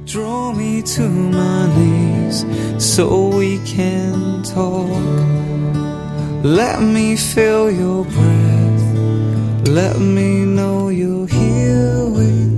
Draw me to my knees so we can talk. Let me feel your breath. Let me know you're here with me.